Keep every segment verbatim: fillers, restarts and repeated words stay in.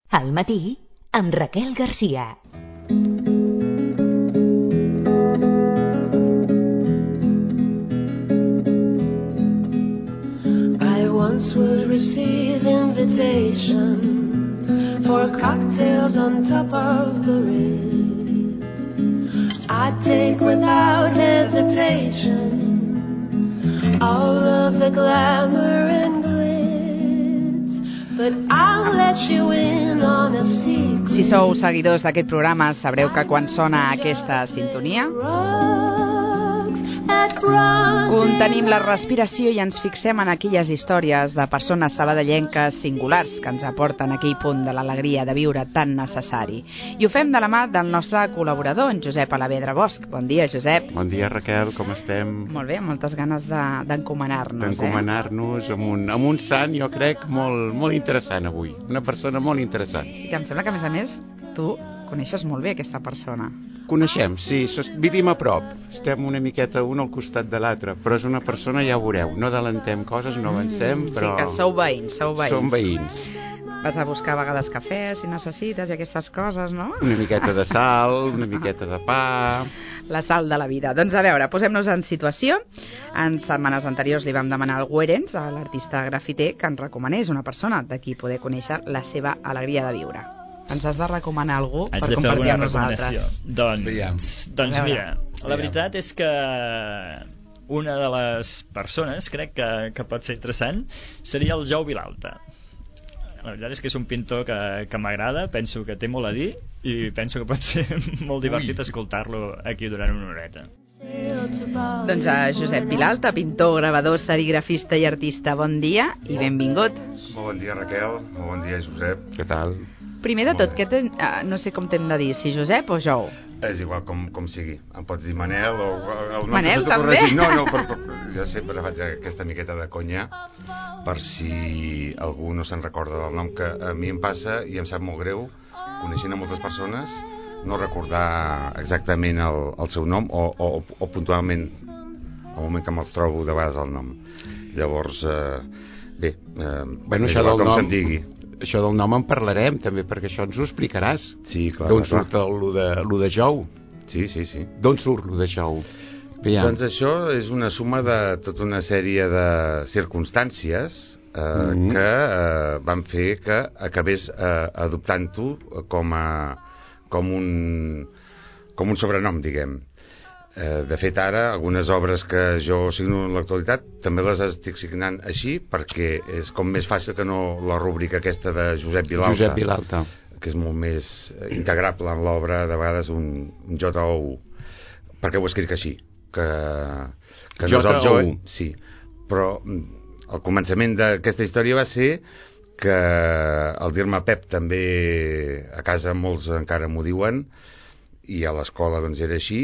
Al matí, amb Raquel Garcia. I once would receive invitations for cocktails on top of the Ritz. I'd take without hesitation all of the glamour and glitz, but I'll let you in on a secret. Si sou seguidors d'aquest programa, sabreu que quan sona aquesta sintonia contenim la respiració i ens fixem en aquelles històries de persones sabadellenques singulars que ens aporten aquell punt de l'alegria de viure tan necessari. I ho fem de la mà del nostre col·laborador, en Josep Alavedra Bosch. Bon dia, Josep. Bon dia, Raquel, com estem? Molt bé, moltes ganes de, d'encomanar-nos. D'encomanar-nos eh? amb, un, amb un sant, jo crec, molt, molt interessant avui. Una persona molt interessant. I que em sembla que, a més a més, tu coneixes molt bé aquesta persona. Coneixem, sí, vivim a prop. Estem una miqueta un al costat de l'altre, però és una persona, ja ho veureu. No adelantem coses, no avancem, però... Sí, que sou veïns, sou veïns. Som veïns. Vas a buscar a vegades cafè, si necessites, i aquestes coses, no? Una miqueta de sal, una miqueta de pa... La sal de la vida. Doncs a veure, posem-nos en situació. En setmanes anteriors li vam demanar al Guerens, a l'artista grafiter, que ens recomanés una persona de qui poder conèixer la seva alegria de viure. Ens has de recomanar algú Haig per compartir amb nosaltres. Doncs, doncs mira, la veritat és que una de les persones, crec que, que pot ser interessant, seria el Jou Vilalta. La veritat és que és un pintor que, que m'agrada, penso que té molt a dir i penso que pot ser molt divertit Ui. escoltar-lo aquí durant una horeta. Doncs a Josep Vilalta, pintor, gravador, serigrafista i artista, bon dia i benvingut. Molt bon dia, Raquel, molt bon dia, Josep. Què tal? Primer de tot, que ten... ah, no sé com t'hem de dir, si Josep o Jou. És igual, com, com sigui. Em pots dir Manel o... El Manel, també? No, no, per, per, jo sempre faig aquesta miqueta de conya per si algú no se'n recorda del nom, que a mi em passa i em sap molt greu, coneixent a moltes persones, no recordar exactament el, el seu nom o, o, o puntualment al moment que me'ls trobo de vegades el nom. Llavors, eh, bé, eh, bueno, això del com nom... se'n digui. Això del nom en parlarem també, perquè això ens ho explicaràs. Sí, clar. D'on surt el, de, lo de Jou? Sí, sí, sí. D'on surt lo de Jou? Aviam. Doncs això és una suma de tota una sèrie de circumstàncies eh, mm-hmm. que eh, van fer que acabés eh, adoptant-ho com, a, com, un, com un sobrenom, diguem. Eh, de fet, ara, algunes obres que jo signo en l'actualitat també les estic signant així perquè és com més fàcil que no la rúbrica aquesta de Josep Vilalta, Josep Vilalta. que és molt més integrable en l'obra, de vegades un, un J O U, perquè ho escric així, que, que no és el Joe, sí, però el començament d'aquesta història va ser que al dir-me Pep també a casa molts encara m'ho diuen i a l'escola doncs era així.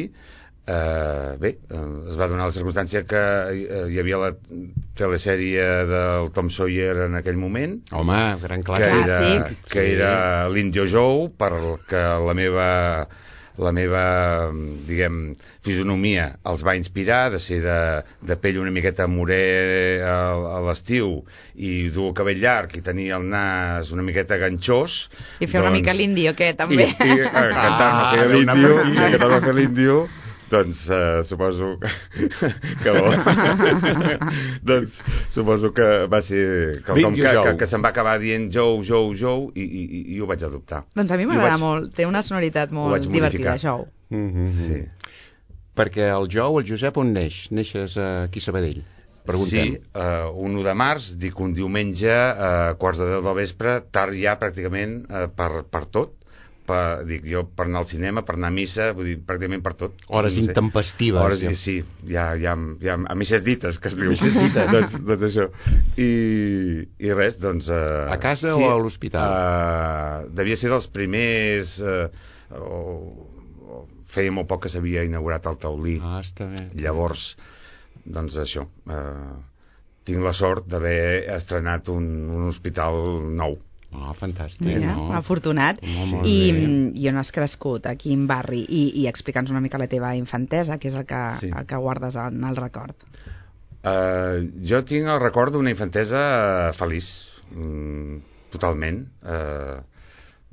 Uh, bé, uh, es va donar la circumstància que uh, hi havia la telesèrie del Tom Sawyer en aquell moment. Home, gran classe. Que era, ah, sí. que era l'Indio Joe, perquè la meva la meva, diguem, fisonomia els va inspirar de ser de, de pell una miqueta morè a, a l'estiu i dur el cabell llarg i tenir el nas una miqueta ganxós. I fer doncs, una mica l'índio, que també. I, i uh, cantar-me ah, fer l'índio, i cantar-me fer l'índio. Doncs uh, suposo que, que doncs suposo que va ser quelcom que, que, que se'n va acabar dient Jou, Jou, Jou i, i, i ho vaig adoptar. Doncs a mi m'agrada molt, té una sonoritat molt divertida, Jou. Mm-hmm. Sí. Perquè el Jou, el Josep, on neix? Neixes aquí a Sabadell? Preguntem. Sí, uh, un u de març, dic un diumenge, a uh, quarts de deu del vespre, tard ja pràcticament uh, per, per tot. Per, dic jo, per anar al cinema, per anar a missa, vull dir, pràcticament per tot. Hores no sé. Intempestives. Hores, ja. Sí, ja, ja, ja, a misses dites, que es diu. Misses dites. doncs, doncs això. I, i res, doncs... Uh, a casa sí, o a l'hospital? Uh, devia ser dels primers... Uh, o, o, feia molt poc que s'havia inaugurat el taulí. Ah, està bé. Llavors, doncs això, uh, tinc la sort d'haver estrenat un, un hospital nou. Oh, fantàstic. Mira, no? afortunat. Molt, molt I, bé. I on has crescut, a quin barri? I, i explica'ns una mica la teva infantesa, que és el que, sí. el que guardes en el record. Uh, jo tinc el record d'una infantesa feliç, mm, totalment. Uh,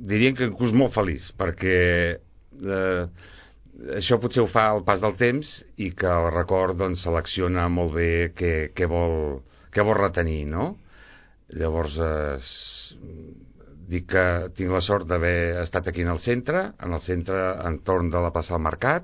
diríem que inclús molt feliç, perquè eh, això potser ho fa el pas del temps i que el record doncs, selecciona molt bé què, què, vol, què vol retenir, no? Llavors, eh, dic que tinc la sort d'haver estat aquí en el centre, en el centre entorn de la plaça del Mercat.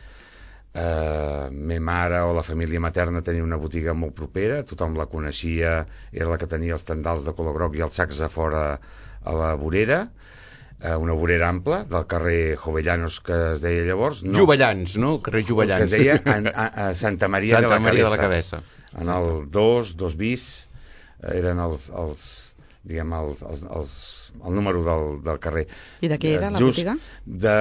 Eh, me mare o la família materna tenia una botiga molt propera, tothom la coneixia, era la que tenia els tendals de color groc i els sacs a fora a la vorera, eh, una vorera ampla del carrer Jovellanos, que es deia llavors, no, Jovellans, no? El carrer Jovellans, que es deia en, a, a Santa Maria, Santa de, la Maria de la Cabeza, Cabeza. en el dos, dos bis, eren els, els diguem, els, els, els, el número del, del carrer. I de què era la Just botiga? De,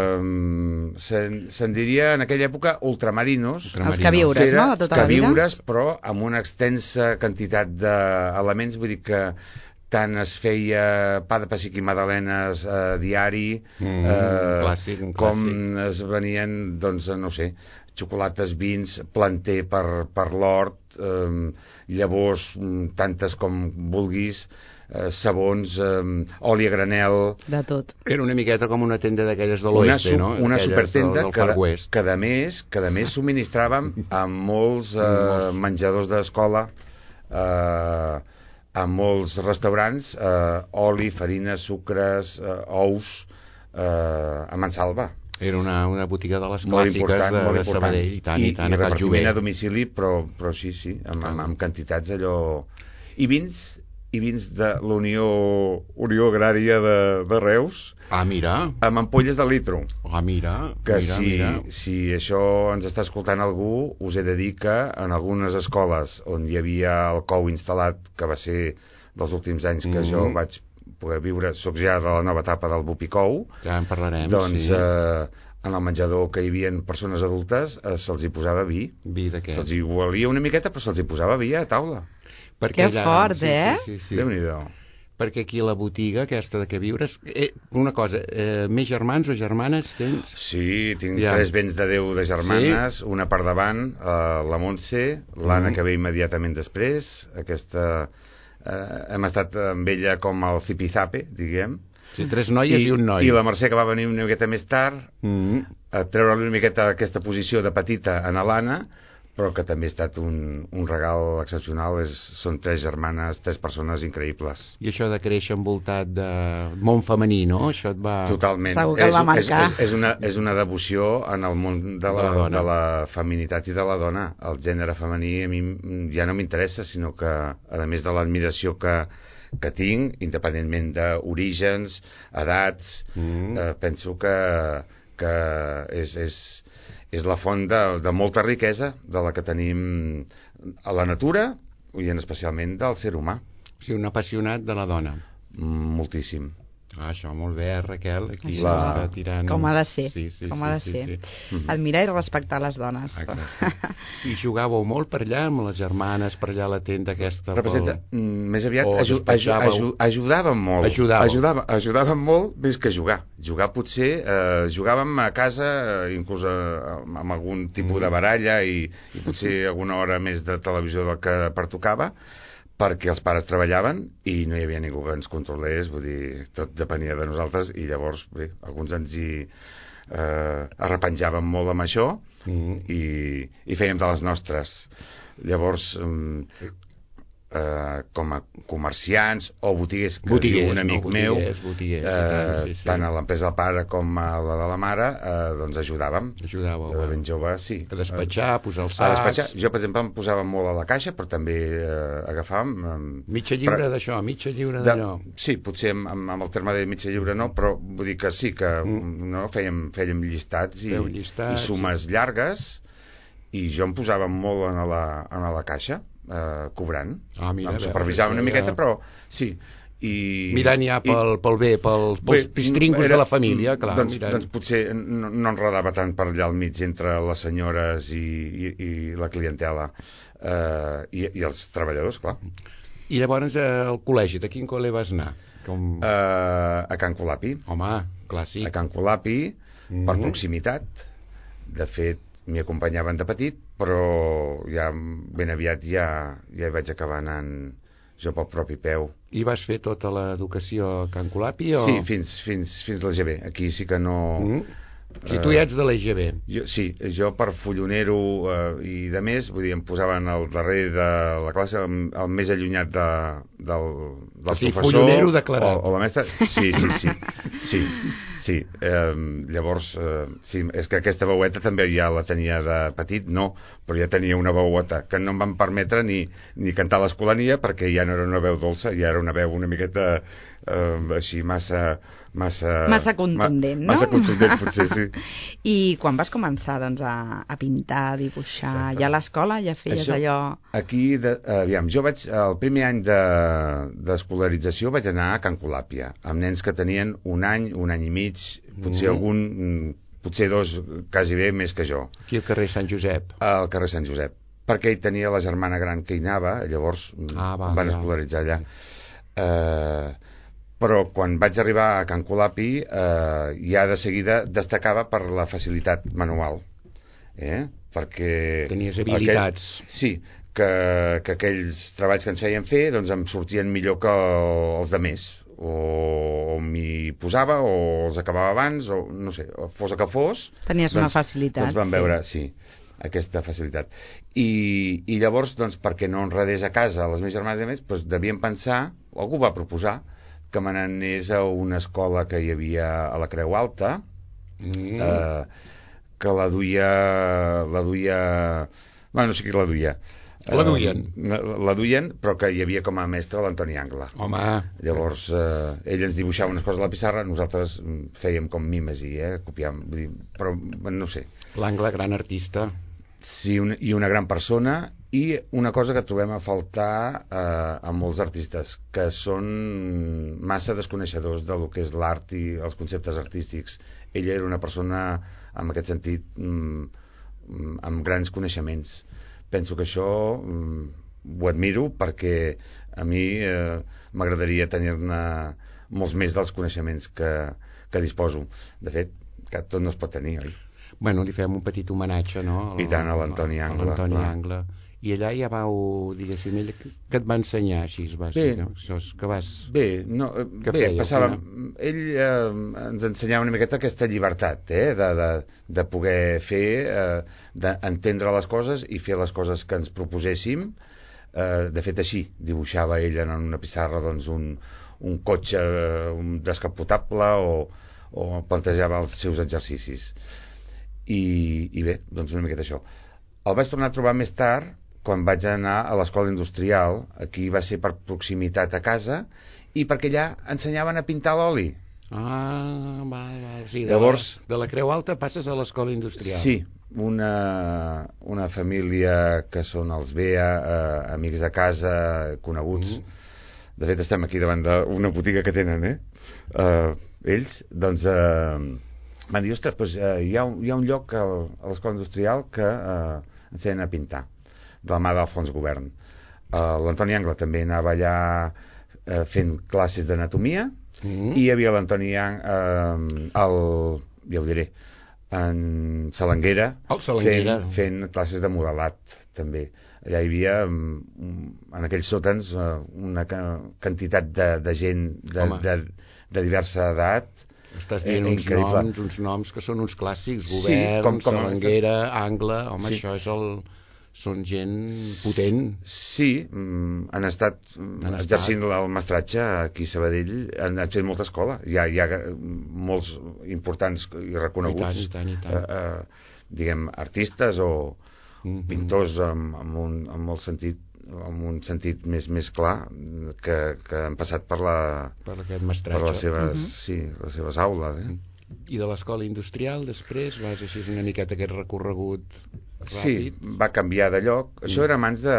se'n, se'n diria en aquella època ultramarinos, Els queviures, no?, de tota la vida. Queviures, però amb una extensa quantitat d'elements, vull dir que tant es feia pa de pessic i magdalenes a eh, diari, mm, eh, un clàssic, un com clàssic. es venien, doncs, no sé, xocolates, vins, planter per, per l'hort, eh, llavors tantes com vulguis, eh, sabons, eh, oli a granel... De tot. Era una miqueta com una tenda d'aquelles de Una, l'oeste, no? una Aquelles supertenda del, del que, Far de, West. que, de més, que de més subministràvem a molts eh, menjadors d'escola, eh, a molts restaurants, eh, oli, farina, sucres, eh, ous, eh, a Mansalva. Era una, una botiga de les Molt clàssiques important, de, molt de important. Sabadell, i tant, i, I, tant, i a Cal Jover. repartiment a domicili, però, però sí, sí, amb, amb, amb quantitats allò... I vins, i vins de l'Unió Unió Agrària de, de Reus, Ah, mira. amb ampolles de litro. Ah, mira. Que mira, si, mira. si això ens està escoltant algú, us he de dir que en algunes escoles on hi havia el cou instal·lat, que va ser dels últims anys que Mm. jo vaig poder viure, soc ja de la nova etapa del Bupicou, Ja en parlarem, doncs sí. eh, en el menjador que hi havia persones adultes eh, se'ls hi posava vi. Vi d'aquest. Se'ls hi volia una miqueta, però se'ls hi posava vi a taula. Que fort, sí, eh? Sí, sí, sí. Déu-n'hi-do. Perquè aquí la botiga aquesta de queviures... Eh, una cosa, eh, més germans o germanes tens? Sí, tinc Ja. tres béns de Déu de germanes, sí. Una per davant, eh, la Montse, l'Anna, Mm. que ve immediatament després, aquesta... Eh, hem estat amb ella com el zipizape, diguem. Sí, tres noies i, i un noi. I la Mercè, que va venir una miqueta més tard, Mm. a treure-li una miqueta aquesta posició de petita a l'Anna, però que també ha estat un, un regal excepcional. És, són tres germanes, tres persones increïbles. I això de créixer envoltat de món femení, no? Això et va... Totalment. Segur que el va és, marcar. és, és, una, és una devoció en el món de la, De la dona. de la feminitat i de la dona. El gènere femení a mi ja no m'interessa, sinó que, a més de l'admiració que, que tinc, independentment d'orígens, edats, Mm. eh, penso que, que és, és, és la font de, de molta riquesa de la que tenim a la natura i en especialment del ser humà. O sigui, un apassionat de la dona. Moltíssim. Ah, això, molt bé, eh, Raquel, aquí La- està tirant... Com ha de ser, sí, sí, com sí, ha de sí, ser. Sí, sí. Admirar i respectar les dones. Exacte. I jugàveu molt per allà, amb les germanes, per allà a la tenda aquesta... Representa, pel... mm, més aviat O aju, aju, despatxàveu. aju, ajudàvem molt. Ajudàveu. Ajudàvem, ajudàvem molt més que jugar. Jugar potser, eh, jugàvem a casa, eh, inclús eh, amb algun tipus Mm. de baralla i, i potser alguna hora més de televisió del que pertocava, perquè els pares treballaven i no hi havia ningú que ens controlés, vull dir, tot depenia de nosaltres, i llavors, bé, alguns ens hi eh, arrepenjàvem molt amb això, Mm. i, i fèiem de les nostres. Llavors, eh, eh, com a comerciants o botiguers, que Botiguers, diu un amic no, meu, botiguers, botiguers, eh, i tant, sí, sí. tant a l'empresa del pare com a la de la mare, eh, doncs ajudàvem. Ajudàveu, De eh? ben jove, sí. A despatxar, a posar els A sacs... despatxar. Jo, per exemple, em posava molt a la caixa, però també eh, agafàvem... Eh, Mitja lliure però- d'això, mitja lliure de, d'allò. sí, potser amb, amb, amb el terme de mitja lliure no, però vull dir que sí, que Mm. no, fèiem, fèiem llistats i, Feu llistats, i sumes llargues, i jo em posava molt en la, en la caixa, eh, cobrant. Ah, mira, em veus, supervisava una això miqueta, ja- però sí. I, Mirant ja pel, pel bé, pel, pels Bé, pistringos era- de la família, clar. doncs, mirant. doncs potser no, no enredava tant per allà al mig entre les senyores i, i, i la clientela, eh, i, i els treballadors, clar. I llavors eh, al col·legi, de quin col·le vas anar? Com... Eh, a Can Colapi. Home, clar, sí. A Can Colapi, Mhm. per proximitat. De fet, m'hi acompanyaven de petit, però ja ben aviat ja, ja hi vaig acabar anant jo pel propi peu. I vas fer tota l'educació a Can Colapi? O... Sí, fins, fins, fins l'E G B. Aquí sí que no... Mm. Si tu ja ets de l'E G B. Jo, sí, jo per follonero eh, i de més, vull dir, em posaven al darrer de la classe, el, el més allunyat de, del, del o sigui, professor follonero declarat. o, o la mestra. Sí, sí, sí. sí, sí. Eh, llavors, eh, sí, és que aquesta veueta també ja la tenia de petit, no, però ja tenia una veueta que no em van permetre ni, ni cantar l'escolania perquè ja no era una veu dolça, ja era una veu una miqueta eh, així massa... Massa, massa contundent, ma, no? Massa contundent, potser, sí. I quan vas començar doncs, a, a pintar, a dibuixar, Exacte. ja a l'escola ja feies Això, allò... Aquí, de, aviam, jo vaig, el primer any de, d'escolarització vaig anar a Can Colàpia, amb nens que tenien un any, un any i mig, potser mm. algun, potser dos, quasi bé, més que jo. Aquí al carrer Sant Josep. Al carrer Sant Josep, perquè ell tenia la germana gran que hi anava, llavors ah, va, van escolaritzar allà. Eh... Però quan vaig arribar a Can Colapi eh, ja de seguida destacava per la facilitat manual, eh? Perquè tenies habilitats. Aquell, sí, que, que aquells treballs que ens feien fer doncs em sortien millor que els de més, o, o m'hi posava o els acabava abans, o no sé, fos el que fos. Tenies doncs, una facilitat. Doncs vam sí. veure, sí, aquesta facilitat. I, i llavors, doncs, perquè no enredés a casa les meves germanes i més, doncs devien pensar, o algú va proposar, que me n'anés a una escola que hi havia a la Creu Alta, mm. eh, que la duia la duia bueno, no sé qui la duia la duien eh, la duien, però que hi havia com a mestre l'Antoni Angla. Home. Llavors eh, ell ens dibuixava unes coses a la pissarra, nosaltres fèiem com mimesi, eh, copiàvem, vull dir, però no sé. L'Angla, gran artista. Sí, un, i una gran persona, i una cosa que trobem a faltar eh, a molts artistes, que són massa desconeixedors de lo que és l'art i els conceptes artístics. Ella era una persona, en aquest sentit, mm, amb grans coneixements. Penso que això mm, ho admiro perquè a mi eh, m'agradaria tenir-ne molts més dels coneixements que, que disposo. De fet, que tot no es pot tenir, oi? Bueno, li fem un petit homenatge, no? I tant, a l'Antoni Angla. A l'Antoni Angla. I allà ja vau, diguéssim, ell que et va ensenyar així, vas bé, dir, no? Això és que vas... Bé, no, que bé feia, passava... Ell eh, ens ensenyava una miqueta aquesta llibertat, eh? de, de, de poder fer, eh, d'entendre les coses i fer les coses que ens proposéssim. Eh, de fet, així, dibuixava ell en una pissarra doncs, un, un cotxe un descapotable o, o plantejava els seus exercicis. I, i bé, doncs una miqueta això. El vaig tornar a trobar més tard quan vaig anar a l'escola industrial. Aquí va ser per proximitat a casa i perquè allà ensenyaven a pintar l'oli. Ah, val, val. Sí, de, llavors, la, de la Creu Alta passes a l'escola industrial. Sí, una, una família que són els Bea, eh, amics de casa, coneguts. Mm. De fet estem aquí davant d'una botiga que tenen, eh? Uh, ells, doncs... Uh, van dir, ostres, doncs, eh, hi, ha un, hi ha un lloc a, a l'escola industrial que eh, ensenyen a pintar, de la mà d'Alfons Govern. Eh, L'Antoni Angla també anava allà eh, fent classes d'anatomia, mm-hmm. i hi havia l'Antoni Angla, eh, el, ja ho diré, en Salanguera, Salanguera. Fent, fent classes de modelat, també. Allà hi havia, en aquells sòtans, una quantitat de, de gent de, de, de diversa edat. Estàs dient eh, uns noms, uns noms que són uns clàssics, Govern, sí, com, com Salanguera, estàs... Angle, home, sí. Això és el... són gent potent. Sí, han estat han exercint estat. El mestratge aquí a Sabadell, han fet molta escola, hi ha, hi ha molts importants i reconeguts, I tant, i tant, i tant. Eh, eh, diguem, artistes o mm-hmm. pintors amb, amb, un, amb el sentit amb un sentit més més clar que, que han passat per la per aquest mestratge, per les seves, uh-huh. sí, les seves aules, eh? I de l'escola industrial després vas així una miqueta aquest recorregut ràpid? Sí, va canviar de lloc. Mm. Això era abans de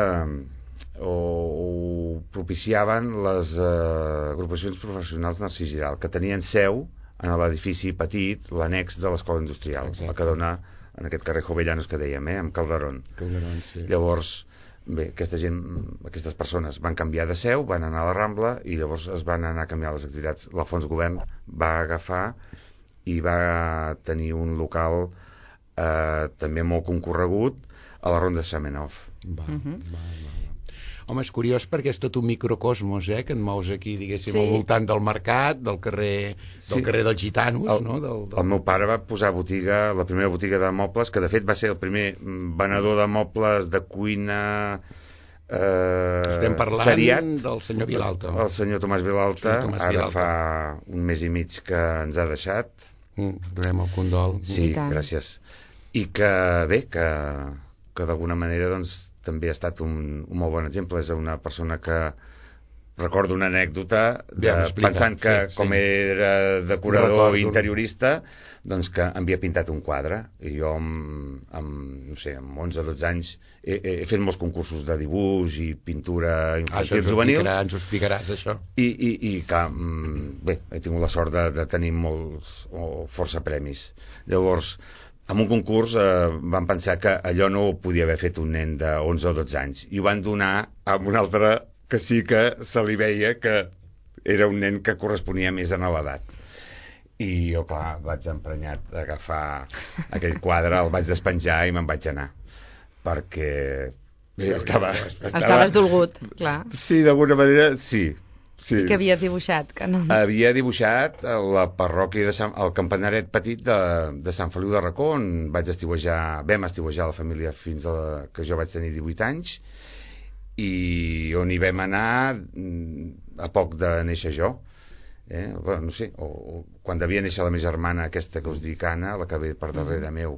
o, o propiciaven les uh, agrupacions professionals Narcís Giral, que tenien seu en l'edifici petit, l'annex de l'escola industrial. Exacte. El que dona en aquest carrer Jovellanos que dèiem, eh? Amb Calderón. Calderón, sí. Llavors bé, aquesta gent, aquestes persones van canviar de seu, van anar a la Rambla i llavors es van anar a canviar les activitats. L'Alfons Govern va agafar i va tenir un local eh, també molt concorregut a la Ronda Semenov. Va, uh-huh. va, va, va. Home, és curiós perquè és tot un microcosmos, eh, que et mous aquí, diguéssim, Sí. al voltant del mercat, del carrer, del Sí. carrer dels gitanos, El, no? Del, del... el meu pare va posar botiga, la primera botiga de mobles, que de fet va ser el primer venedor de mobles de cuina eh, Estem parlant seriat, del senyor Vilalta. el senyor Tomàs Vilalta, senyor Tomàs ara Vilalta. fa un mes i mig que ens ha deixat. Mm, donem el condol. Sí, I tant. gràcies. I que, bé, que, que d'alguna manera doncs, també ha estat un, un molt bon exemple. És una persona que recordo una anècdota de, Ja, m'explica. pensant que Sí, com sí. era decorador Recordo. interiorista, doncs que havia pintat un quadre, i jo amb, amb no sé, amb onze o dotze anys he, he fet molts concursos de dibuix i pintura Ah, això infantil ens ho juvenils, explicarà, ens ho explicaràs, això. i, i, i que, mm, bé, he tingut la sort de, de tenir molts o força premis. Llavors, en un concurs eh, van pensar que allò no ho podia haver fet un nen de onze o dotze anys, i ho van donar a un altre que sí que se li veia que era un nen que corresponia més a l'edat. I jo, clar, vaig emprenyat d'agafar aquell quadre, el vaig despenjar i me'n vaig anar, perquè bé, estava, estava... Estaves dolgut, clar. Sí, d'alguna manera, sí. Sí. I què havies dibuixat? Que no... Havia dibuixat la parròquia de Sant, el campanaret petit de, de Sant Feliu de Racó, on vaig estiuejar, vam estiuejar la família fins a la, que jo vaig tenir divuit anys, i on hi vam anar a poc de néixer jo. Eh? Bueno, no sé, o, o quan devia néixer la meva germana, aquesta que us dic, Anna, la que ve per darrere meu,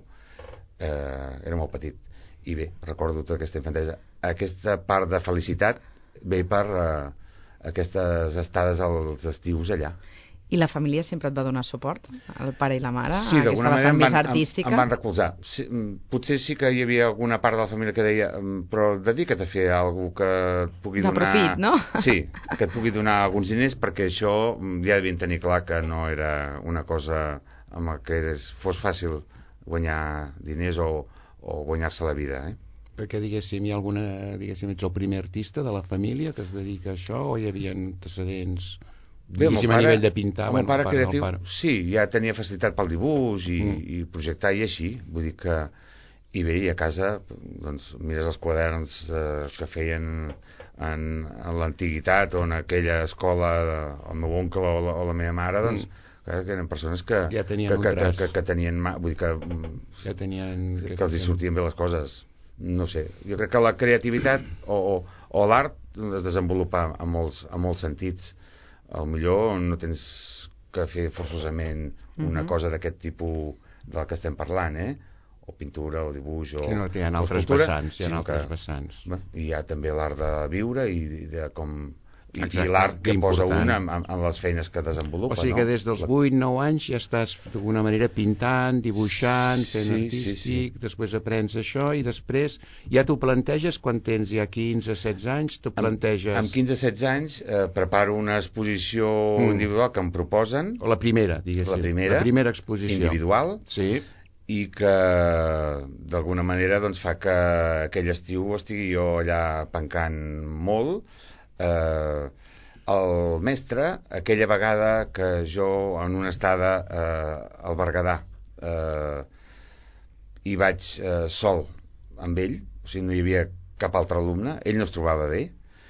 eh, era molt petit. I bé, recordo tota aquesta infantesa. Aquesta part de felicitat ve per eh, aquestes estades als estius allà. I la família sempre et va donar suport? El pare i la mare? Sí, aquesta d'alguna manera vessant em més van, artística? em, em van recolzar. Sí, potser sí que hi havia alguna part de la família que deia però dedica't a fer alguna cosa que et pugui De donar... profit, no? Sí, que et pugui donar alguns diners, perquè això ja devien tenir clar que no era una cosa amb la que és, fos fàcil guanyar diners o, o guanyar-se la vida, eh? Perquè, diguéssim, hi ha alguna... Diguéssim, ets el primer artista de la família que es dedica a això, o hi havia antecedents... Bé, diguéssim, pare, a nivell de pintar? el meu Bueno, pare pare, creatiu, pare. sí, ja tenia facilitat pel dibuix i, Mm. i projectar i així, vull dir que i bé, i a casa doncs mires els quaderns eh, que feien en, en l'antiguitat o en aquella escola de, el meu oncle o la, o la meva mare, doncs mm. que eren persones que, Ja tenien que, un que, que, traç. que, que tenien mà, vull dir que, Ja tenien... que els hi sortien bé les coses. No sé, jo crec que la creativitat o, o, o l'art es desenvolupa en molts, en molts sentits. Al millor no tens que fer forçosament una Mhm. cosa d'aquest tipus del que estem parlant, eh? O pintura, o dibuix, o... Sí, no, hi ha o altres escultura, vessants, hi ha sinó altres que, vessants. bé, hi ha també l'art de viure i de com... I, Exacte, i l'art que que posa important. un en, en, en les feines que desenvolupa, O sigui no? que des dels La- vuit nou anys ja estàs d'alguna manera pintant, dibuixant, fent Sí, sí, artístic, sí. després aprens això i després ja t'ho planteges quan tens ja quinze setze anys, t'ho planteges... Amb quinze setze anys eh, preparo una exposició Mm. individual que em proposen, O la primera, diguéssim. la primera, La primera exposició. individual, Sí. i que d'alguna manera doncs, fa que aquell estiu estigui jo allà pencant molt. Eh, el mestre, aquella vegada que jo en una estada eh, al Berguedà eh, hi vaig eh, sol amb ell, o sigui no hi havia cap altre alumne, ell no es trobava bé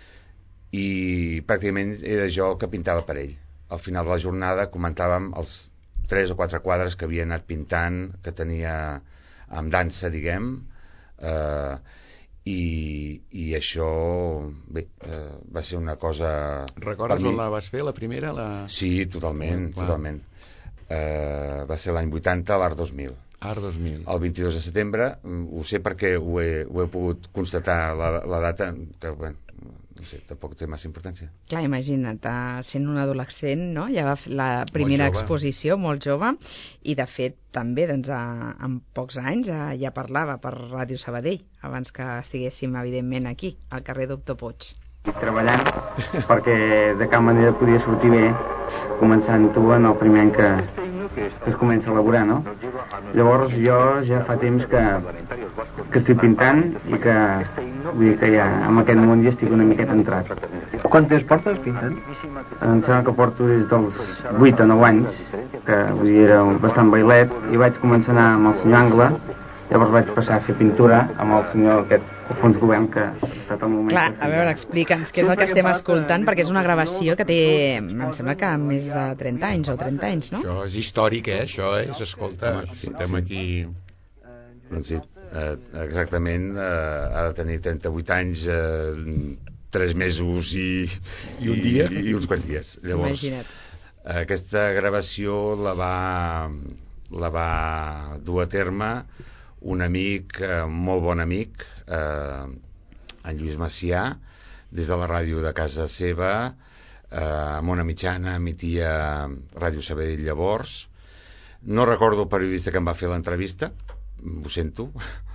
i pràcticament era jo el que pintava per ell. Al final de la jornada comentàvem els tres o quatre quadres que havia anat pintant, que tenia amb dansa, diguem, eh, i, i això bé, eh, va ser una cosa... Recordes per mi- on la vas fer, la primera? La... Sí, totalment, Clar. totalment. Eh, va ser l'any vuitanta, l'Art dos mil. Art dos mil. El vint-i-dos de setembre, mm, ho sé perquè ho he, ho he pogut constatar la, la data, que bueno, no sé, tampoc té massa importància. Clar, imagina't, eh, sent un adolescent, no? Ja va fer la primera jove. exposició, molt jove, i de fet també doncs, a, en pocs anys eh, ja parlava per Ràdio Sabadell, abans que estiguéssim evidentment aquí, al carrer Doctor Puig. Treballant perquè de cap manera podia sortir bé començant tu en el primer any que, que es comença a elaborar, no? Llavors jo ja fa temps que, que estic pintant i que vull dir que ja en aquest món ja estic una miqueta entrat. Quant temps portes pintant? Em sembla que porto des dels vuit o nou anys, que vull dir era bastant bailet, i vaig començar a anar amb el senyor Angle, llavors vaig passar a fer pintura amb el senyor aquest Alfons Govern, que passat el moment... Clar, a veure, explica'ns què és el que estem escoltant, perquè és una gravació que té, em sembla que més de trenta anys o trenta anys, no? Això és històric, eh? Això és, escolta, sí, estem aquí... Doncs sí, eh, exactament, eh, ha de tenir trenta-vuit anys, eh, tres mesos i... I un dia? I, i uns quants dies. Llavors, imagina't. Aquesta gravació la va, la va dur a terme un amic, eh, molt bon amic, eh, en Lluís Macià, des de la ràdio de casa seva, eh, amb una mitjana, emitia Ràdio Sabadell llavors. No recordo el periodista que em va fer l'entrevista, ho sento.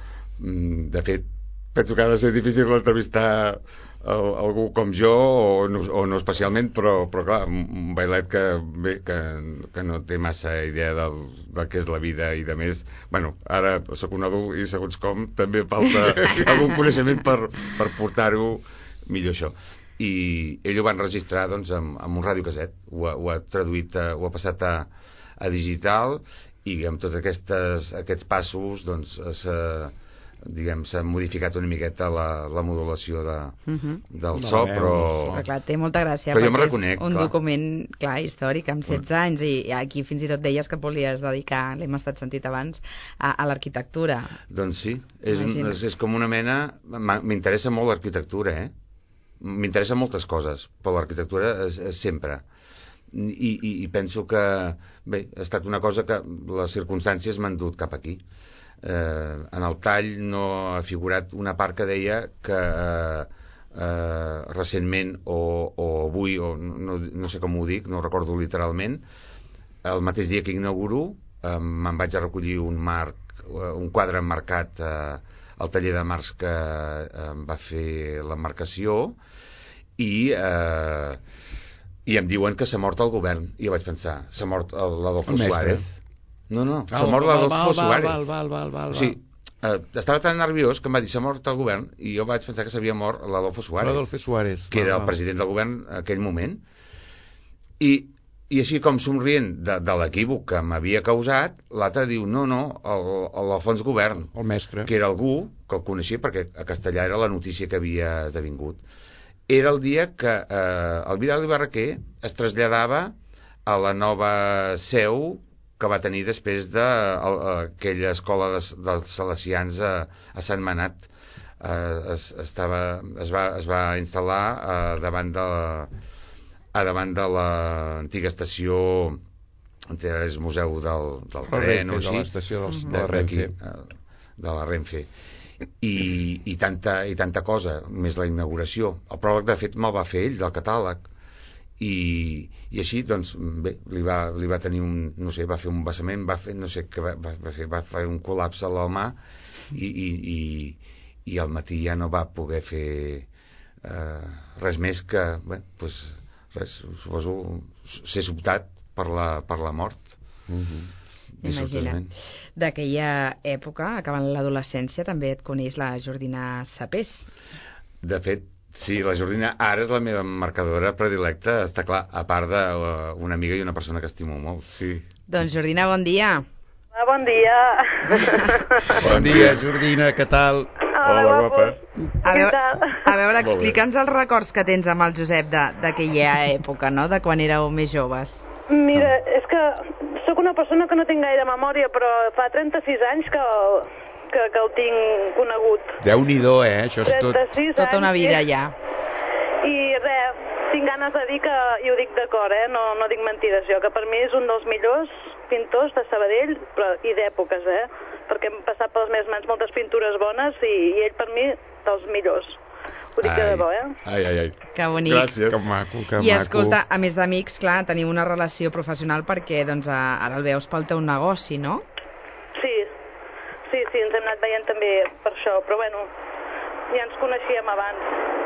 De fet, penso que ha de ser difícil entrevistar algú com jo, o no, o no especialment, però, però clar, un bailet que, bé, que, que no té massa idea del, del que és la vida i de més, bueno, ara sóc un adult i segons com també falta algun coneixement per, per portar-ho millor això. I ell ho va enregistrar doncs amb, amb un radiocaset, ho, ho ha traduït, a, ho ha passat a, a digital, i amb tots aquestes, aquests passos doncs s'ha diguem, s'ha modificat una miqueta la, la modulació de, uh-huh. del no, so, però... però clar, té molta gràcia, però perquè reconec, és un clar. document clar, històric, amb setze uh. anys, i aquí fins i tot deies que volies dedicar, l'hem estat sentit abans, a, a l'arquitectura. Doncs sí, és, un, és, és com una mena... M'interessa molt l'arquitectura, eh? M'interessen moltes coses, però l'arquitectura és, és sempre... I, i, i penso que bé, ha estat una cosa que les circumstàncies m'han dut cap aquí. Eh, en el tall no ha figurat una part que deia que eh, eh, recentment o, o avui, o no, no sé com ho dic, no ho recordo literalment, el mateix dia que inauguro eh, me'n vaig a recollir un marc, un quadre emmarcat eh, al taller de marcs que eh, em va fer l'emmarcació, i eh, i em diuen que s'ha mort el govern, i jo vaig pensar, s'ha mort l'Adolfo Suárez. No, no, s'ha mort l'Adolfo Suárez. Val, val, val, val, o sigui, eh, estava tan nerviós que em va dir s'ha mort el govern, i jo vaig pensar que s'havia mort l'Adolfo Suárez, l'Adolfo Suárez, que era el president del govern en aquell moment, i, i així com somrient de, de l'equívoc que m'havia causat, l'altre diu, no, no, l'Alfons Govern, el mestre, que era algú que el coneixia perquè a Castellà era la notícia que havia esdevingut. Era el dia que eh, el Vidal i Barraquer es traslladava a la nova seu que va tenir després d'aquella escola de, dels salesians a, a Sant Manat. Eh, es, estava, es, va, es va instal·lar eh, davant de la, a davant de l'antiga estació, on era el museu del, del tren, o així, de l'estació del, de, de, la Renfe. de la Renfe. I, i, tanta, i tanta cosa, més la inauguració. El pròleg, de fet, me'l va fer ell, del catàleg, i, i així, doncs, bé, li va, li va tenir un, no sé, va fer un vessament, va fer, no sé, que va, va, fer, va fer un col·lapse a la mà, i, i, i, i al matí ja no va poder fer eh, res més que, bé, doncs, res, suposo, ser sobtat per la, per la mort. Mhm. Imagina't. D'aquella època, acabant l'adolescència, també et coneix la Jordina Sapés. De fet, sí, la Jordina ara és la meva marcadora predilecta, està clar, a part d'una amiga i una persona que estimo molt, sí. Doncs Jordina, bon dia. Ah, bon dia. Bon dia, Jordina, què tal? Hola, Hola guapa. A veure, a veure explica'ns els records que tens amb el Josep d'aquella època, no?, de quan éreu més joves. Mira, és que sóc una persona que no tinc gaire memòria, però fa trenta-sis anys que, que, que el tinc conegut. Déu-n'hi-do, eh? Això és tot... Tota una vida ja. I res, tinc ganes de dir que, i ho dic d'acord, eh? no, no dic mentides jo, que per mi és un dels millors pintors de Sabadell, però, i d'èpoques, eh? Perquè hem passat per les meves mans moltes pintures bones, i, i ell per mi dels millors. Ho dic ai, de debò, eh? Ai, ai, ai. Que bonic. Gràcies. Que maco, que I maco. escolta, a més d'amics, clar, teniu una relació professional perquè doncs, ara el veus pel teu negoci, no? Sí, sí, sí, ens hem anat veient també per això, però bueno, ja ens coneixíem abans.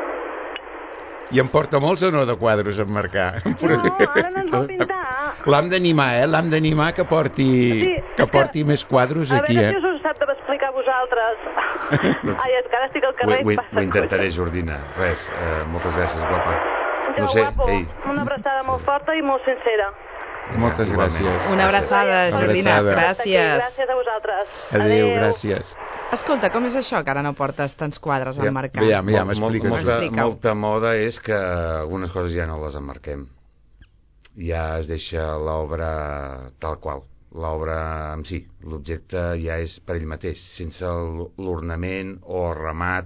I em porta molts o no de quadros a marcar? No, ara no ens vol pintar. L'hem d'animar, eh? L'hem d'animar que porti, sí, que porti que... més quadros aquí, eh? A veure si us ho sap d'explicar a vosaltres. Ai, és que ara estic al carrer i passa. Ho intentaré, Jordina. Res, eh, moltes gràcies, guapa. Ja, no sé, guapo, ei. Una abraçada molt forta i molt sincera. Moltes gràcies. Una abraçada, Jordina. Gràcies. Gràcies a vosaltres. Adéu, gràcies. Escolta, com és això que ara no portes tants quadres al mercat? Ja, ja, m'explica. Molta, molta moda és que algunes coses ja no les emmarquem. Ja es deixa l'obra tal qual. L'obra en si, l'objecte ja és per ell mateix, sense l'ornament o el remat.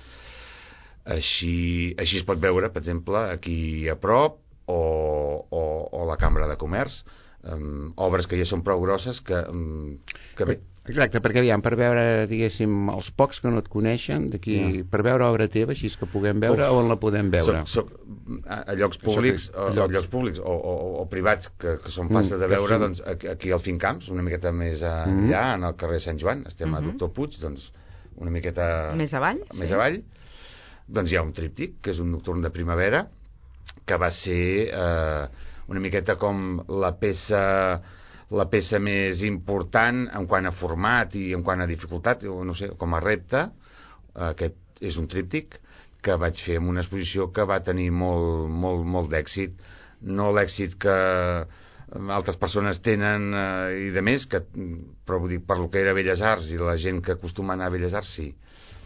Així, així es pot veure, per exemple, aquí a prop o, o, o la Cambra de Comerç, um, obres que ja són prou grosses que, um, que bé. Exacte, perquè aviam, per veure, diguéssim, els pocs que no et coneixen, d'aquí, yeah. per veure obra teva, així que puguem veure, Uf, on la podem veure? Soc, soc, a, a llocs públics, que, a, llocs. A llocs públics o, o, o privats que, que són fàcils mm, de veure, sí. Doncs aquí al Fincamps, una miqueta més enllà, mm. en el carrer Sant Joan, estem mm -hmm. a Doctor Puig, doncs una miqueta... Més avall? Més sí. avall. Doncs hi ha un tríptic, que és un nocturn de primavera, que va ser eh, una miqueta com la peça... la peça més important en quant a format i en quant a dificultat, o no sé, com a repte. Aquest és un tríptic que vaig fer en una exposició que va tenir molt, molt, molt d'èxit. No l'èxit que altres persones tenen eh, i de més, que, però vull dir, per lo que era Belles Arts i la gent que acostuma a anar a Belles Arts, sí.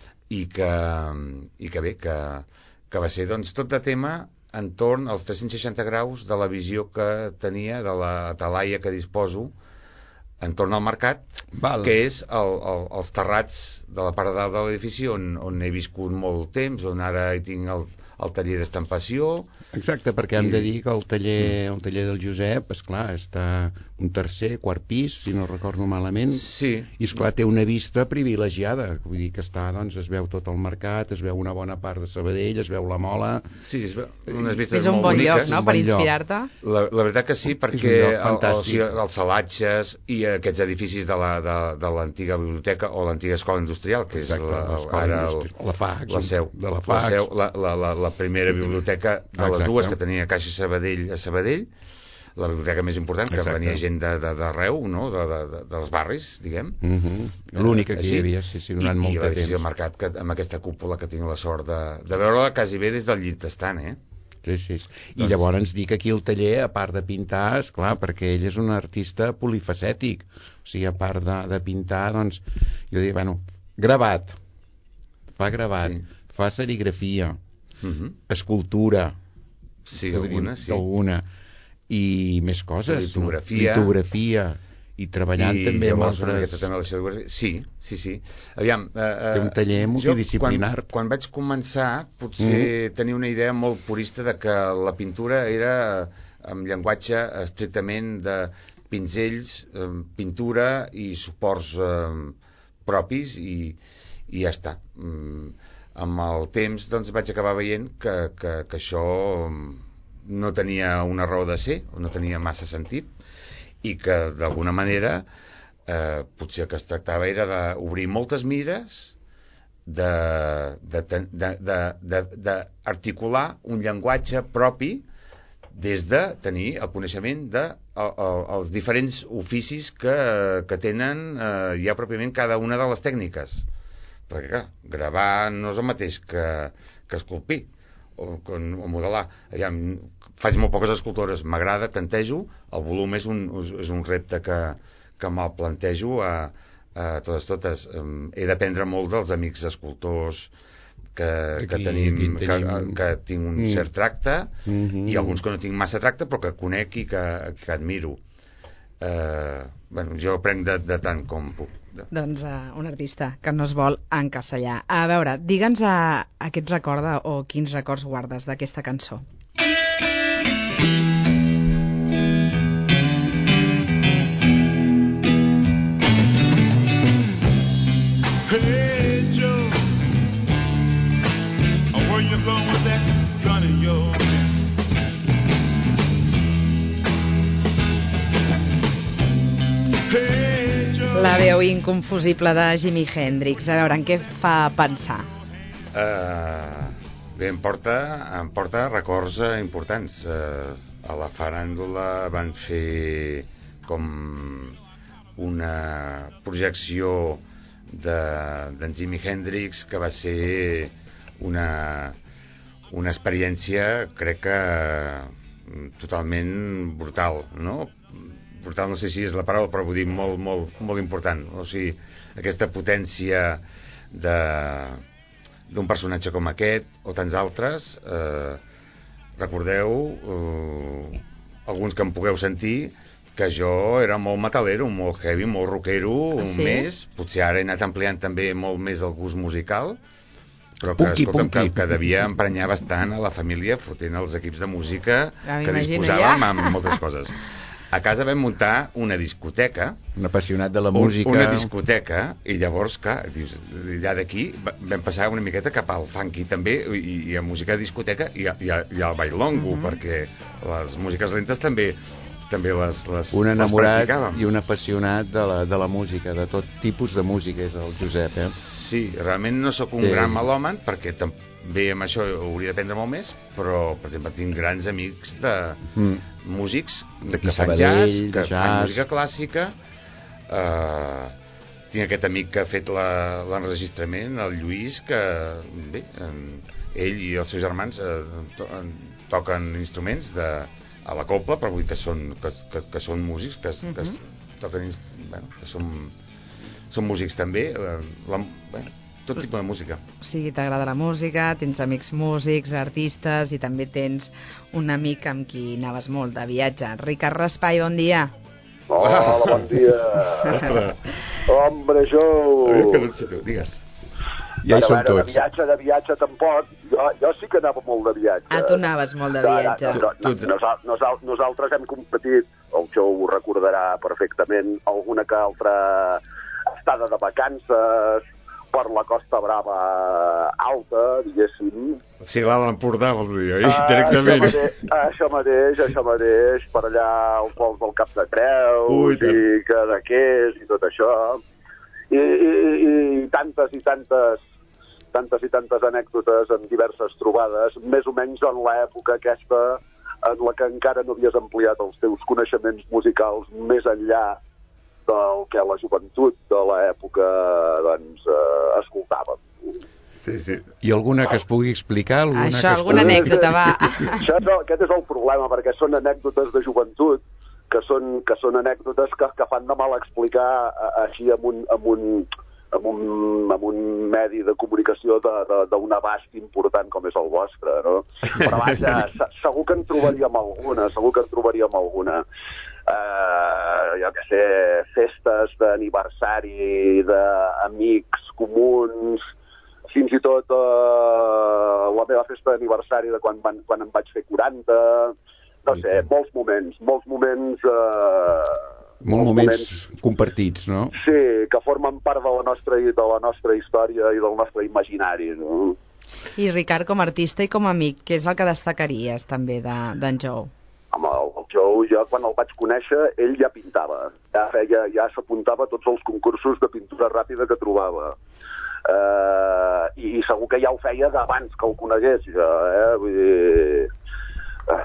I que, i que bé, que, que va ser doncs tot de tema entorn als tres-cents seixanta graus de la visió que tenia, de la talaia que disposo entorn al mercat, Val. que és el, el, els terrats de la part de dalt de l'edifici on, on he viscut molt temps, on ara hi tinc el, el taller d'estampació. Exacte, perquè hem I... de dir que el taller, el taller del Josep, esclar, està un tercer, quart pis, si no recordo malament, sí. i esclar, té una vista privilegiada, vull dir que està, doncs, es veu tot el mercat, es veu una bona part de Sabadell, es veu la Mola... Sí, es veu unes vistes és un molt bon boniques. lloc, no?, per inspirar-te. La, la veritat que sí, perquè el, el, o sigui, els salatges i aquests edificis de la, de, de l'antiga biblioteca o l'antiga escola industrial, que és Exacte, la, ara el, la Fax, la seu, de la, la, seu la, la, la, la primera biblioteca de les Exacte. dues que tenia Caixa Sabadell a Sabadell, la biblioteca més important, que Exacte. venia gent d'arreu, no? de, de, de, dels barris, diguem. Uh -huh. L'única que hi havia, sí, sí, durant I, molt i de temps. I l'edifici del mercat, que, amb aquesta cúpula que tinc la sort de, de veure-la quasi bé des del llit estant, eh? Sí, sí. I doncs... llavors ens dic aquí el taller, a part de pintar, és clar, perquè ell és un artista polifacètic. O sigui, a part de, de pintar, doncs, jo dic, bueno, gravat, fa gravat, sí. fa serigrafia, uh -huh. escultura, sí, alguna, sí. alguna, i més coses. Litografia. No? Litografia. I treballant I també amb altres... També la sí, sí, sí. Aviam, eh, té un taller multidisciplinar. Quan, quan vaig començar, potser mm. tenia una idea molt purista de que la pintura era amb llenguatge estrictament de pinzells, eh, pintura i suports eh, propis i, i ja està. Mm, amb el temps doncs vaig acabar veient que, que, que això no tenia una raó de ser, o no tenia massa sentit, i que d'alguna manera eh, potser el que es tractava era d'obrir moltes mires, d'articular un llenguatge propi des de tenir el coneixement de el, el, els diferents oficis que, que tenen eh, ja pròpiament cada una de les tècniques, perquè clar, gravar no és el mateix que, que esculpir o, o modelar. Ja, faig molt poques escultores, m'agrada, tantejo, el volum és un, és un repte que, que me'l plantejo a, a totes totes. Um, he d'aprendre molt dels amics escultors que, aquí, que, tenim, tenim... Que, que tinc un mm. cert tracte mm -hmm. i alguns que no tinc massa tracte però que conec i que, que admiro. Uh, bueno, jo aprenc de, de tant com puc. Doncs uh, un artista que no es vol encassellar. A veure, digue'ns a, a què et recorda o quins records guardes d'aquesta cançó. Hey Joe, where you going with that gun in your hand? Hey Joe. La veu inconfusible de Jimi Hendrix. A veure, en què fa pensar? Uh, bé, em porta, em porta records uh, importants. Uh, a la faràndula van fer com una projecció d'en de, Jimi Hendrix que va ser una, una experiència crec que totalment brutal, no? brutal, no sé si és la paraula, però vull dir molt, molt, molt important. O sigui, aquesta potència de d'un personatge com aquest o tants altres, eh, recordeu, eh, alguns que em pugueu sentir, que jo era molt metalero, molt heavy, molt rockero, ah, sí? Més, potser ara he anat ampliant també molt més el gust musical, però que, punky, escolta'm, punky. Que, que devia emprenyar bastant a la família fotent els equips de música ja que disposàvem ja. Amb moltes coses. A casa vam muntar una discoteca, un apassionat de la música, una discoteca, i llavors, clar, dius, allà d'aquí vam passar una miqueta cap al funky també, i, i a música de discoteca i, i, i al bailongo, mm-hmm. perquè les músiques lentes també també les, les, un enamorat les practicàvem. I un apassionat de la, de la música, de tot tipus de música és el Josep, eh? Sí, realment no sóc un sí. gran melòman, perquè també amb això hauria d'aprendre molt més, però, per exemple, tinc grans amics de mm. músics de que fan jazz, que jazz. Fan música clàssica. Uh, tinc aquest amic que ha fet la, l'enregistrament, el Lluís, que bé, ell i els seus germans uh, to, toquen instruments de a la copla, però vull dir que són, que, que, que són músics, que, uh-huh. que toquen, bueno, que són, són músics també, la, bueno, tot tipus de música. O sigui, t'agrada la música, tens amics músics, artistes, i també tens un amic amb qui anaves molt de viatge. Ricard Raspall, bon dia. Hola, bon dia. Hombre, jo... A veure que no et sé tu, digues. Ja hi som tots. De viatge, de viatge tampoc. Jo, jo sí que anava molt de viatge. Ah, tu anaves molt de viatge. No, no, no, no, nos, nosaltres hem competit, el Joe ho recordarà perfectament, alguna que altra estada de vacances per la Costa Brava alta, diguéssim. Sí, l'Alt Empordà, vols dir, oi? Ah, directament. Això mateix, això mateix, això mateix, per allà als vols del Cap de Creus, Ui, i Cadaqués, i tot això. I, i, i tantes i tantes tantes i tantes anècdotes en diverses trobades, més o menys en l'època aquesta en la que encara no havies ampliat els teus coneixements musicals més enllà del que la joventut de l'època doncs, eh, escoltàvem. Sí, sí. I alguna que es pugui explicar? Alguna Això, que alguna pugui... anècdota, va. Això és, aquest és el problema, perquè són anècdotes de joventut, que són, que són anècdotes que, que fan de mal explicar així amb un, amb un, amb un, amb un medi de comunicació d'un abast important com és el vostre, no? Però vaja, segur que en trobaríem alguna, segur que en trobaríem alguna. Uh, jo què sé, festes d'aniversari, d'amics comuns, fins i tot uh, la meva festa d'aniversari de quan, van, quan em vaig fer quaranta... No sé, molts moments, molts moments... Eh, molts moments, moments compartits, no? Sí, que formen part de la nostra, de la nostra història i del nostre imaginari, no? I Ricard, com a artista i com a amic, què és el que destacaries també d'en de, Joe? Home, el, el Joe, jo quan el vaig conèixer, ell ja pintava. Ja feia, ja s'apuntava a tots els concursos de pintura ràpida que trobava. Eh, i, I segur que ja ho feia d'abans que el conegués, ja, eh? Vull dir... Eh,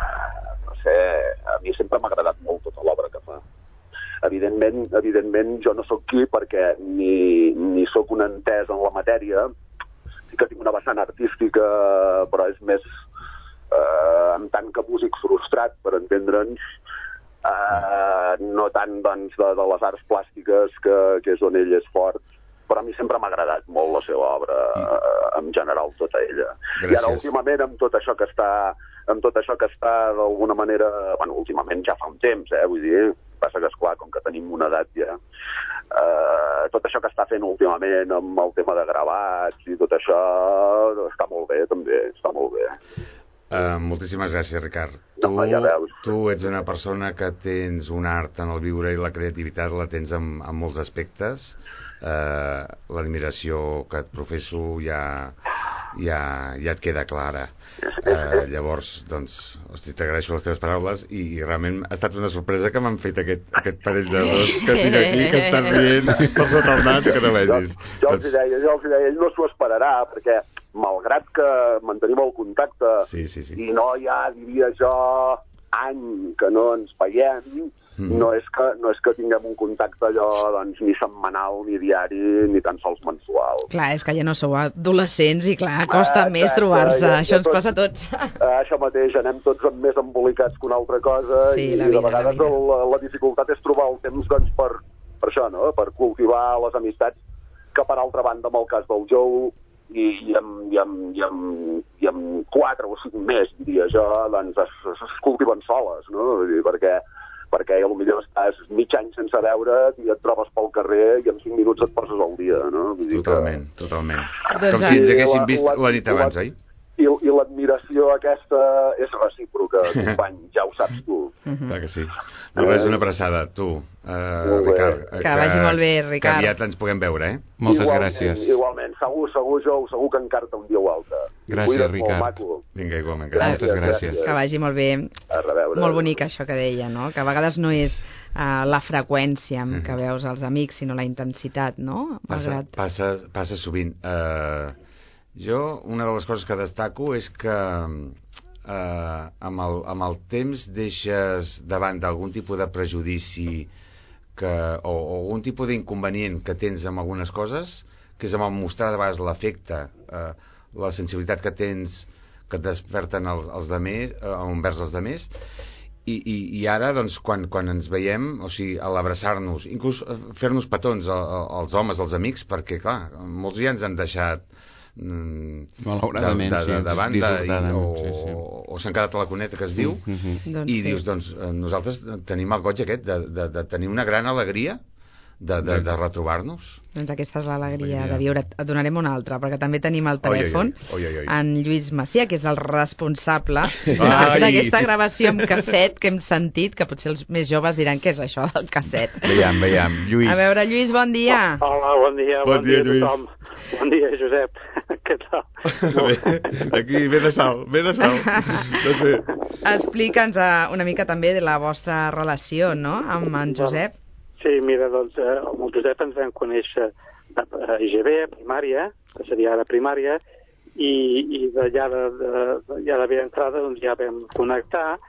a mi sempre m'ha agradat molt tota l'obra que fa. Evidentment, evidentment jo no sóc qui perquè ni, ni sóc un entès en la matèria, sí que tinc una vessant artística, però és més eh, en tant que músic frustrat, per entendre'ns, eh, no tant doncs, de, de les arts plàstiques, que, que és on ell és fort, però a mi sempre m'ha agradat molt la seva obra, eh, en general, tota ella. Gràcies. I ara, últimament, amb tot això que està amb tot això que està d'alguna manera... Bueno, últimament ja fa un temps, eh, vull dir, passa que, esclar, com que tenim una edat ja... Eh, tot això que està fent últimament amb el tema de gravats i tot això està molt bé, també, està molt bé. Uh, moltíssimes gràcies, Ricard. No, tu, ja veus. Tu ets una persona que tens un art en el viure i la creativitat la tens en, en molts aspectes. Uh, l'admiració que et professo ja, ja, ja et queda clara. Uh, llavors, doncs, hosti, t'agraeixo les teves paraules i, i realment ha estat una sorpresa que m'han fet aquest, aquest parell de dos que tinc aquí, que estan rient per sota el nas, que no vegis. Jo, jo, els deia, jo els deia, ell no s'ho esperarà, perquè malgrat que mantenim el contacte sí, sí, sí. i no hi ha, diria jo, any que no ens veiem, mm. no, és que, no és que tinguem un contacte allò doncs, ni setmanal, ni diari, ni tan sols mensual. Clar, és que ja no sou adolescents i clar, costa ah, més trobar-se, ja, això ja ens tots, passa a tots. Això mateix, anem tots més embolicats que una altra cosa sí, i, vida, i de vegades la, la, la dificultat és trobar el temps doncs, per, per això, no? Per cultivar les amistats que per altra banda, en el cas del Joe, i, i, amb, i, amb, i, amb, i amb quatre o cinc més, diria jo, doncs es, es, es cultiven soles, no? Dir, perquè, perquè potser estàs mig any sense veure't i et trobes pel carrer i en cinc minuts et poses al dia, no? Vull dir totalment, que... totalment. Doncs com si ens haguéssim vist la, la, la nit abans, la, oi? I, i l'admiració aquesta és recíproca, company, ja ho saps tu. Mm-hmm. Clar que sí. No, res, una abraçada, tu, uh, Ricard. Que, que vagi molt bé, Ricard. Que aviat ens puguem veure, eh? Moltes igualment, gràcies. Igualment, segur, segur, Jou, segur que encarta un dia o altre. Gràcies, Ricard. Vinga, igualment. Gràcies, moltes gràcies. gràcies. Que vagi molt bé. A reveure. Molt bonic això que deia, no? Que a vegades no és uh, la freqüència amb què veus els amics, sinó la intensitat, no? Malgrat... Passa, passa, passa sovint. Uh... Jo, una de les coses que destaco és que eh, amb, el, amb el temps deixes davant d'algun tipus de prejudici que, o, o algun tipus d'inconvenient que tens amb algunes coses, que és amb el mostrar de vegades l'afecte, eh, la sensibilitat que tens, que et desperten els, els demés, eh, envers els demés, i, i, i ara, doncs, quan, quan ens veiem, o sigui, a l'abraçar-nos, inclús fer-nos petons als homes, als amics, perquè, clar, molts ja ens han deixat malauradament de, de, de, de banda sí, i, o, sí, sí. o, o s'han quedat a la cuneta que es diu mm-hmm. doncs i sí. dius, doncs nosaltres tenim el goig aquest de, de, de tenir una gran alegria de, de, de retrobar-nos. Doncs aquesta és l'alegria de viure. Et donarem una altra, perquè també tenim al telèfon oi, oi, oi, oi. en Lluís Macià, que és el responsable d'aquesta gravació amb casset que hem sentit, que potser els més joves diran què és això del casset. Veiem, veiem. Lluís. A veure, Lluís, bon dia. Hola, bon dia. Bon, bon dia, dia tothom. Bon dia, Josep. Què tal? Aquí, ve de sal, ve de sal. No sé. Explica'ns una mica també de la vostra relació, no?, amb en Josep. Sí, mira, doncs, eh, amb el Josep ens vam conèixer a I G B, a primària, que seria ara primària, i, i d'allà de, de, de, ja d'haver entrada doncs ja vam connectar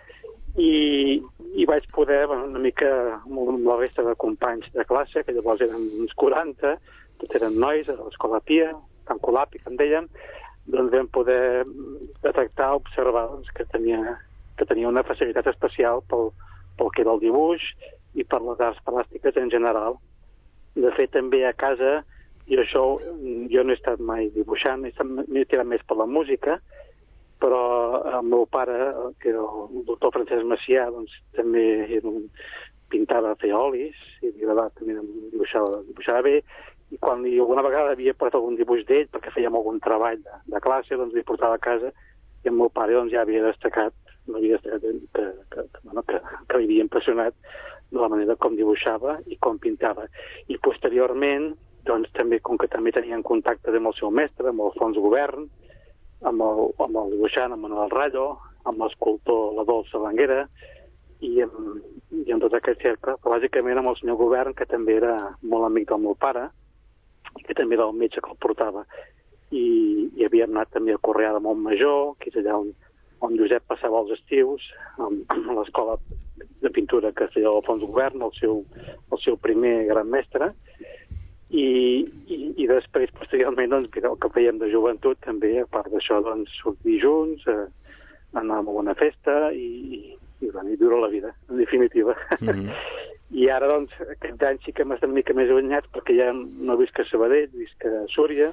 i, i vaig poder, bueno, una mica amb la resta de companys de classe, que llavors eren uns quaranta, tots eren nois a l'escola Pia, Can Colapi, que en deien, doncs vam poder detectar, observar doncs, que, tenia, que tenia una facilitat especial pel, pel que era el dibuix i per les arts plàstiques en general. De fet, també a casa, jo això, jo no he estat mai dibuixant, m'he tirat més per la música, però el meu pare, que era el doctor Francesc Macià, doncs també era un, pintava, feia olis, i li agradava també dibuixava, dibuixava bé, i quan li, alguna vegada havia portat algun dibuix d'ell, perquè fèiem algun treball de, de classe, doncs li portava a casa, i el meu pare doncs, ja havia destacat, havia destacat que, que, que, bueno, que, que li havia impressionat de la manera com dibuixava i com pintava. I posteriorment, doncs, també, com que també tenien contacte amb el seu mestre, amb el Fons Govern, amb el, amb el dibuixant, amb Manuel Rayo, amb l'escultor la Dolça Banguera, i amb, i amb tot aquest cercle, però bàsicament amb el senyor Govern, que també era molt amic del meu pare, i que també era el metge que el portava. I, i havíem anat també a Correà de Montmajor, que és allà on, on Josep passava els estius, amb, amb l'escola de pintura que feia el Fons Govern, el seu, el seu primer gran mestre, i, i, i després, posteriorment, doncs, el que fèiem de joventut, també, a part d'això, doncs, sortir junts, eh, anar a una festa i, i, bueno, i viure la vida, en definitiva. Mm-hmm. I ara, doncs, aquest any sí que hem estat una mica més allunyats, perquè ja no visc a Sabadell, visc a Súria,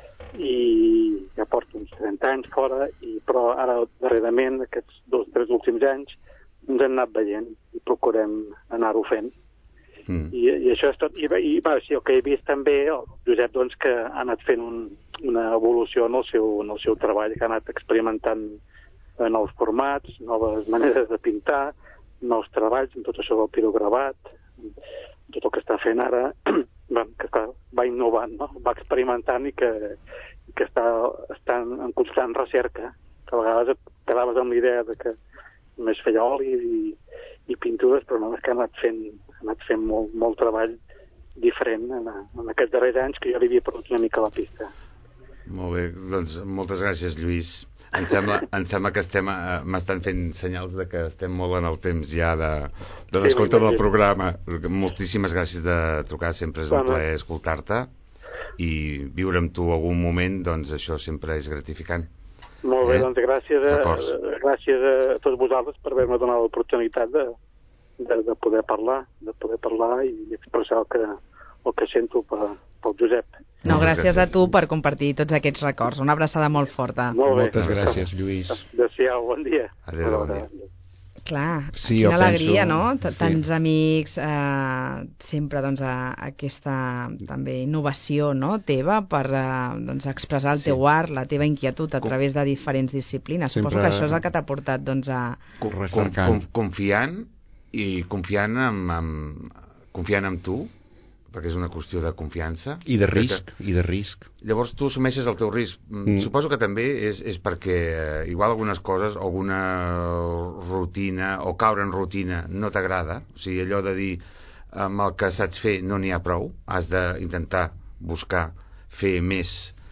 i ja porto uns trenta anys fora, i, però ara, darrerament, aquests dos, tres últims anys, ens hem anat veient i procurem anar-ho fent. Mm. I, I això és tot. I, i va, sí, el que he vist també, el Josep, doncs, que ha anat fent un, una evolució en el, seu, en el seu treball, que ha anat experimentant nous formats, noves maneres de pintar, nous treballs, amb tot això del pirogravat, tot el que està fent ara, va, que clar, va innovant, no? Va experimentant i que, que està, està en constant recerca, que a vegades et quedaves amb l'idea de que només feia olis i, i pintures, però no, és que ha anat fent, ha anat fent molt, molt treball diferent en, en aquests darrers anys que jo li havia perdut una mica la pista. Molt bé, doncs moltes gràcies, Lluís. Em sembla, em sembla que estem, eh, m'estan fent senyals de que estem molt en el temps ja de, de l'escolta del programa. Moltíssimes gràcies de trucar, sempre és un plaer escoltar-te, i viure amb tu algun moment, doncs això sempre és gratificant. Molt bé, eh? Doncs gràcies a, gràcies a tots vosaltres per haver-me donat l'oportunitat de, de, de poder parlar, de poder parlar i expressar el que, el que sento per, pel Josep. No, gràcies a tu per compartir tots aquests records. Una abraçada molt forta. Molt bé. Moltes gràcies, Lluís. Adéu-siau, bon dia. Adéu, bon dia. Clar, sí, quina alegria, penso... no? T Tants sí. amics, eh, sempre doncs, a, a aquesta també innovació, no?, teva per eh, doncs, expressar el teu sí. art, la teva inquietud a través de diferents disciplines. Sempre... Suposo que això és el que t'ha portat doncs, a... Com, com, confiant i confiant en, en, confiant en tu, perquè és una qüestió de confiança. I de risc, que... i de risc. Llavors tu assumeixes el teu risc. Mm. Suposo que també és, és perquè eh, igual algunes coses, alguna rutina, o caure en rutina, no t'agrada. O sigui, allò de dir amb el que saps fer no n'hi ha prou. Has d'intentar buscar fer més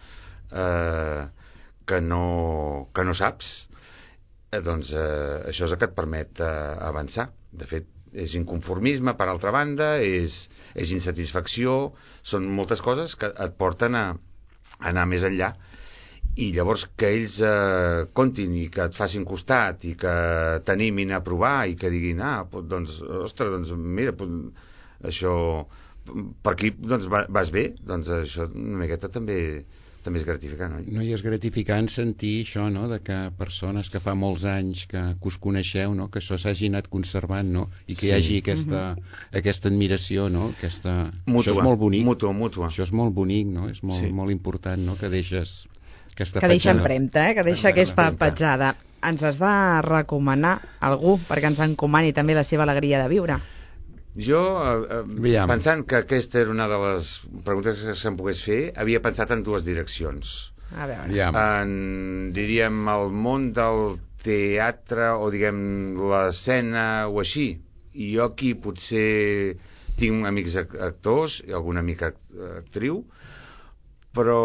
eh, que, no, que no saps. Eh, doncs eh, això és el que et permet eh, avançar. De fet, és inconformisme, per altra banda, és, és insatisfacció, són moltes coses que et porten a, a anar més enllà. I llavors que ells eh, comptin i que et facin costat i que t'animin a provar i que diguin, ah, pues, doncs, ostres, doncs mira, pues, això, per aquí doncs, vas bé, doncs això una miqueta també... també és gratificant, oi? No, i és gratificant sentir això, no?, de que persones que fa molts anys que, que us coneixeu, no?, que això s'hagi anat conservant, no?, i que sí. hi hagi aquesta, uh-huh. aquesta admiració, no?, aquesta... Mútua, això és molt bonic. mútua, mútua. Això és molt bonic, no?, és molt, sí. molt important, no?, que deixes aquesta que deixa petjada. empremta, eh?, que deixa aquesta petjada. Ens has de recomanar algú perquè ens encomani també la seva alegria de viure. Jo, eh, eh, pensant que aquesta era una de les preguntes que se'm pogués fer, havia pensat en dues direccions. A veure. En, diríem, el món del teatre o, diguem, l'escena o així. I jo aquí potser tinc amics actors i algun amic actriu, però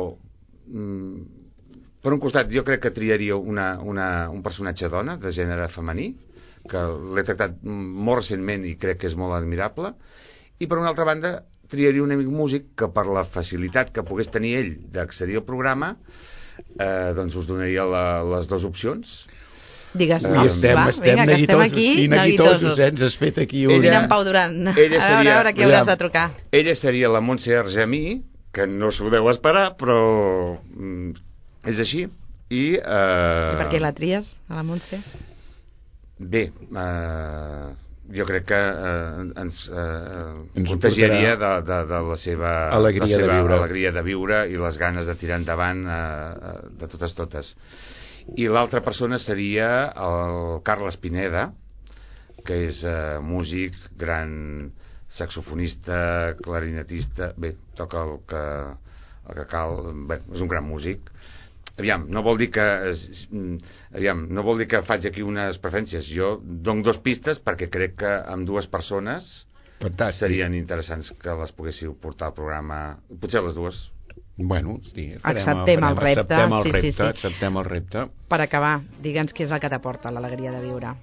mm, per un costat jo crec que triaria una, una, un personatge dona de gènere femení, que l'he tractat molt recentment i crec que és molt admirable, i per una altra banda triaria un amic músic que per la facilitat que pogués tenir ell d'accedir al programa eh, doncs us donaria la, les dues opcions. Digues uh, noms, estem, va, estem vinga, que estem aquí neguitosos, eh? Ens has fet aquí un... Vine en Pau Duran, a veure, a veure qui hauràs de trucar. Ella seria la Montse Argemí, que no s'ho deu esperar, però mm, és així. I, eh... I per què la tries, a la Montse? Bé, eh, jo crec que eh, ens, eh, ens contagiaria de, de, de la seva, alegria, la seva de viure. alegria de viure i les ganes de tirar endavant eh, de totes totes. I l'altra persona seria el Carles Pineda, que és eh, músic, gran saxofonista, clarinetista, bé, toca el que, el que cal, bé, és un gran músic. Aviam, no vol dir que aviam, no vol dir que faig aquí unes preferències. Jo dono dos pistes perquè crec que amb dues persones Fantàstic. Serien interessants que les poguéssiu portar al programa, potser les dues. Bueno, sí, farem, acceptem farem, el repte, acceptem el sí, repte, sí, sí. acceptem el repte. Per acabar, digue'ns què és el que t'aporta l'alegria de viure.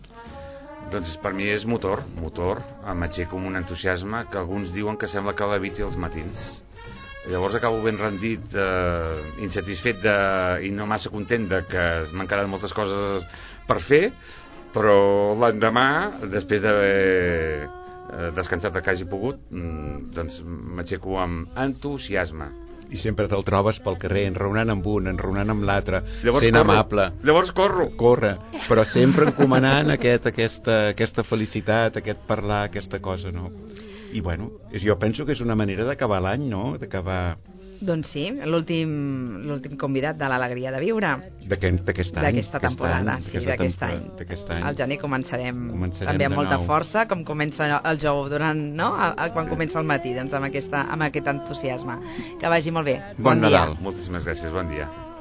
Doncs per mi és motor, motor, m'aixeco amb un entusiasme que alguns diuen que sembla que leviti els matins. Llavors acabo ben rendit, eh, insatisfet de, i no massa content de que m'han quedat moltes coses per fer, però l'endemà, després d'haver eh, descansat el que hagi pogut, mm, doncs m'aixeco amb entusiasme. I sempre te'l trobes pel carrer, enraonant amb un, enraonant amb l'altre, sent corro. amable. Llavors corro. Corre, però sempre encomanant aquest, aquesta, aquesta felicitat, aquest parlar, aquesta cosa, no? I bueno, jo penso que és una manera d'acabar l'any, no? D'acabar... Doncs sí, l'últim l'últim convidat de l'Alegria de Viure. D'aquest any. D'aquesta temporada, any, sí, d'aquest any. any. Al gener començarem, començarem també amb molta nou. força, com comença el jou durant, no? A, a, quan sí. comença el matí, doncs amb, aquesta, amb aquest entusiasme. Que vagi molt bé. Bon, bon dia. Nadal. Moltíssimes gràcies, bon dia.